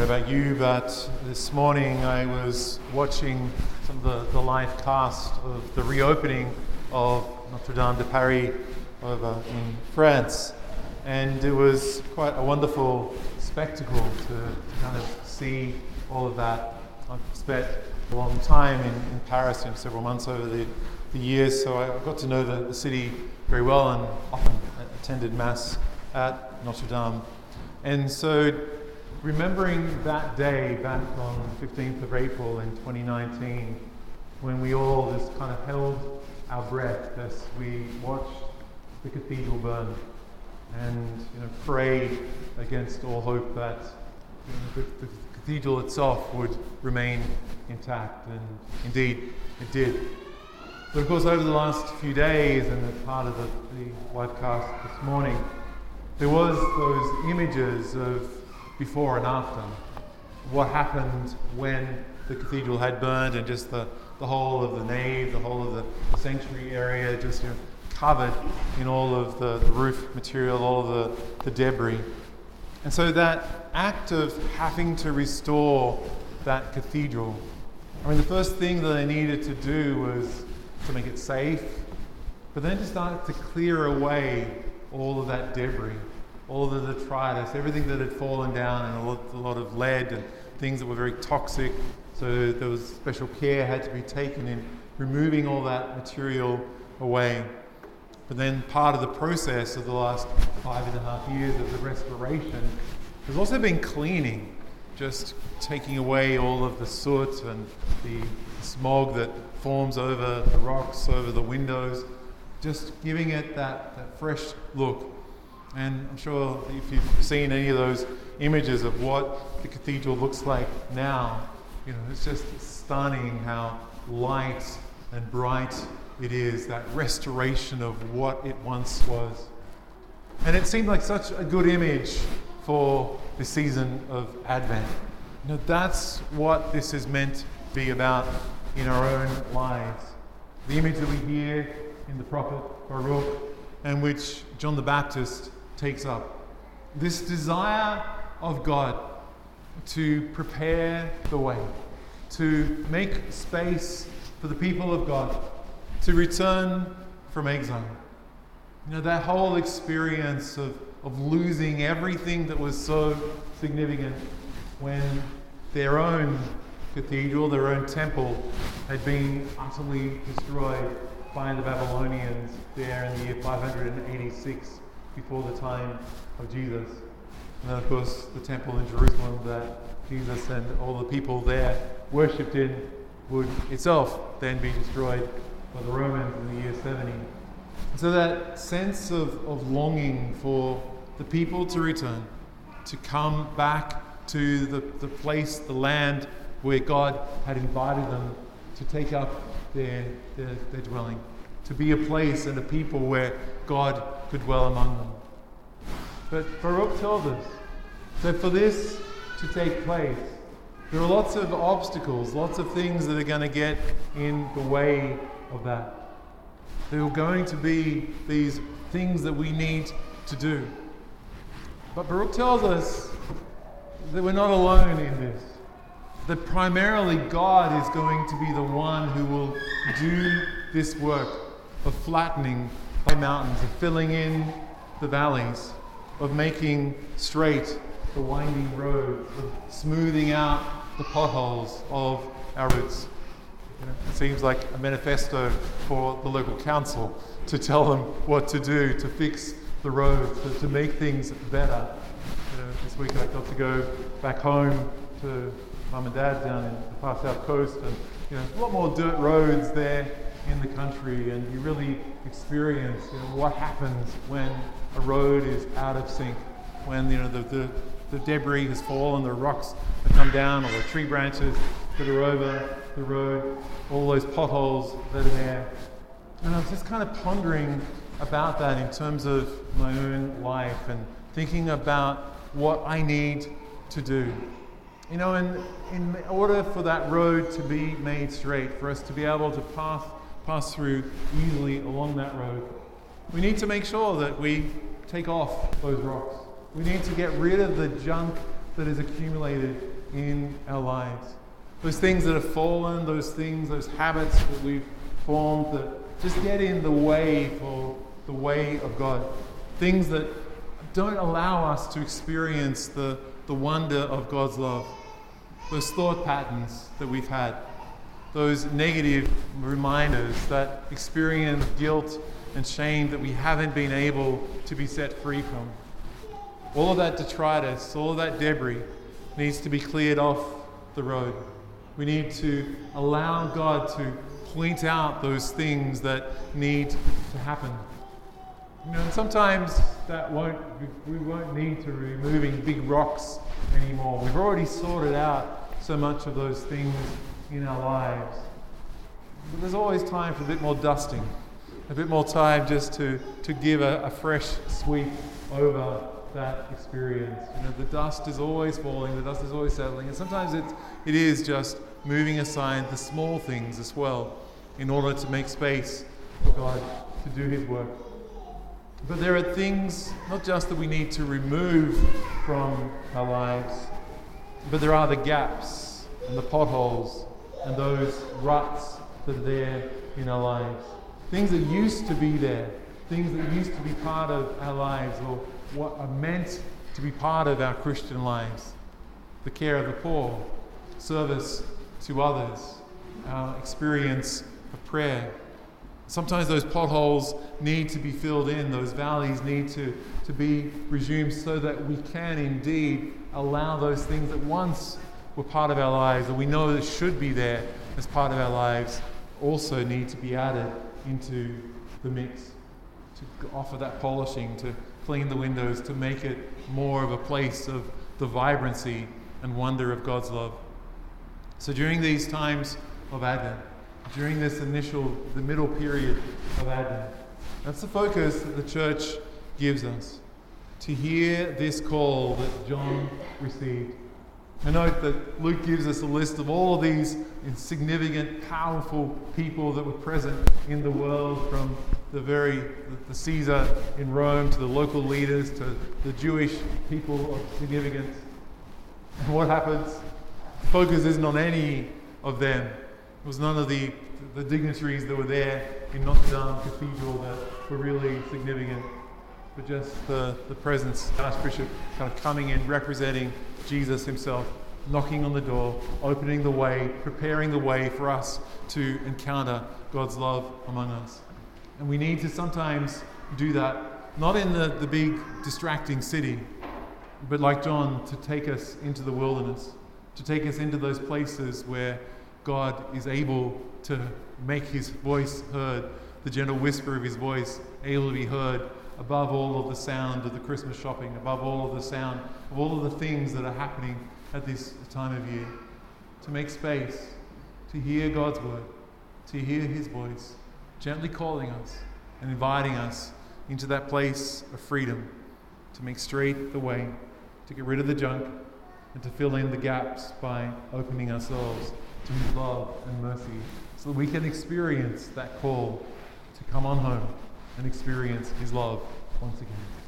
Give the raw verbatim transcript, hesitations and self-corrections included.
about you, but this morning I was watching some of the, the live cast of the reopening of Notre Dame de Paris over in France, and it was quite a wonderful spectacle to, to kind of see all of that. I've spent a long time in, in Paris, you know, several months over the, the years, so I got to know the, the city very well and often attended Mass at Notre Dame. And so remembering that day back on the fifteenth of April in twenty nineteen, when we all just kind of held our breath as we watched the cathedral burn and you know, prayed against all hope that you know, the, the cathedral itself would remain intact, and indeed it did. But of course, over the last few days, and as part of the, the livecast this morning, there was those images of before and after. What happened when the cathedral had burned and just the, the whole of the nave, the whole of the, the sanctuary area just you know, covered in all of the, the roof material, all of the, the debris. And so that act of having to restore that cathedral, I mean, the first thing that they needed to do was to make it safe, but then to start to clear away all of that debris, all of the detritus, everything that had fallen down, and a lot, a lot of lead and things that were very toxic. So there was special care had to be taken in removing all that material away. But then part of the process of the last five and a half years of the restoration has also been cleaning, just taking away all of the soot and the smog that forms over the rocks, over the windows, just giving it that, that fresh look. And I'm sure if you've seen any of those images of what the cathedral looks like now, you know, it's just stunning how light and bright it is, that restoration of what it once was. And it seemed like such a good image for the season of Advent. You know, that's what this is meant to be about in our own lives. The image that we hear in the prophet Baruch, and which John the Baptist takes up. This desire of God to prepare the way, to make space for the people of God to return from exile. You know, that whole experience of, of losing everything that was so significant when their own cathedral, their own temple, had been utterly destroyed by the Babylonians there in the year five hundred eighty-six before the time of Jesus. And then of course the temple in Jerusalem that Jesus and all the people there worshipped in would itself then be destroyed by the Romans in the year seventy. And so that sense of, of longing for the people to return, to come back to the, the place, the land where God had invited them to take up their, their, their dwelling, to be a place and a people where God could dwell among them. But Baruch tells us that for this to take place, there are lots of obstacles, lots of things that are going to get in the way of that. There are going to be these things that we need to do. But Baruch tells us that we're not alone in this. That primarily God is going to be the one who will do this work of flattening the mountains, of filling in the valleys, of making straight the winding roads, of smoothing out the potholes of our routes. You know, it seems like a manifesto for the local council to tell them what to do to fix the roads, to, to make things better. You know, this week I got to go back home to Mum and Dad down in the far south coast, and you know, a lot more dirt roads there in the country, and you really experience you know, what happens when a road is out of sync, when you know the, the, the debris has fallen, the rocks have come down, or the tree branches that are over the road, all those potholes that are there. And I was just kind of pondering about that in terms of my own life and thinking about what I need to do. You know, in, in order for that road to be made straight, for us to be able to pass pass through easily along that road, we need to make sure that we take off those rocks. We need to get rid of the junk that is accumulated in our lives. Those things that have fallen, those things, those habits that we've formed that just get in the way for the way of God. Things that don't allow us to experience the, the wonder of God's love. Those thought patterns that we've had. Those negative reminders that experience guilt and shame that we haven't been able to be set free from. All of that detritus, all of that debris needs to be cleared off the road. We need to allow God to point out those things that need to happen. You know, and sometimes that won't, we won't need to be removing big rocks anymore. We've already sorted out so much of those things in our lives. But there's always time for a bit more dusting, a bit more time just to, to give a, a fresh sweep over that experience. You know, the dust is always falling, the dust is always settling, and sometimes it, it is just moving aside the small things as well in order to make space for God to do His work. But there are things not just that we need to remove from our lives, but there are the gaps and the potholes and those ruts that are there in our lives. Things that used to be there, things that used to be part of our lives or what are meant to be part of our Christian lives. The care of the poor, service to others, our experience of prayer. Sometimes those potholes need to be filled in, those valleys need to, to be resumed so that we can indeed allow those things that once were part of our lives, or we know that should be there as part of our lives, also need to be added into the mix, to offer that polishing, to clean the windows, to make it more of a place of the vibrancy and wonder of God's love. So during these times of Advent, during this initial, the middle period of Advent, that's the focus that the church gives us, to hear this call that John received. I note that Luke gives us a list of all of these insignificant, powerful people that were present in the world, from the very the Caesar in Rome to the local leaders to the Jewish people of significance. And what happens? The focus isn't on any of them. It was none of the, the dignitaries that were there in Notre Dame Cathedral that were really significant, but just the, the presence, the Archbishop kind of coming in, representing Jesus himself, knocking on the door, opening the way, preparing the way for us to encounter God's love among us. And we need to sometimes do that, not in the, the big distracting city, but like John, to take us into the wilderness, to take us into those places where God is able to make his voice heard, the gentle whisper of his voice able to be heard above all of the sound of the Christmas shopping, above all of the sound of all of the things that are happening at this time of year. To make space, to hear God's word, to hear his voice, gently calling us and inviting us into that place of freedom, to make straight the way, to get rid of the junk, and to fill in the gaps by opening ourselves to his love and mercy, so that we can experience that call to come on home and experience his love once again.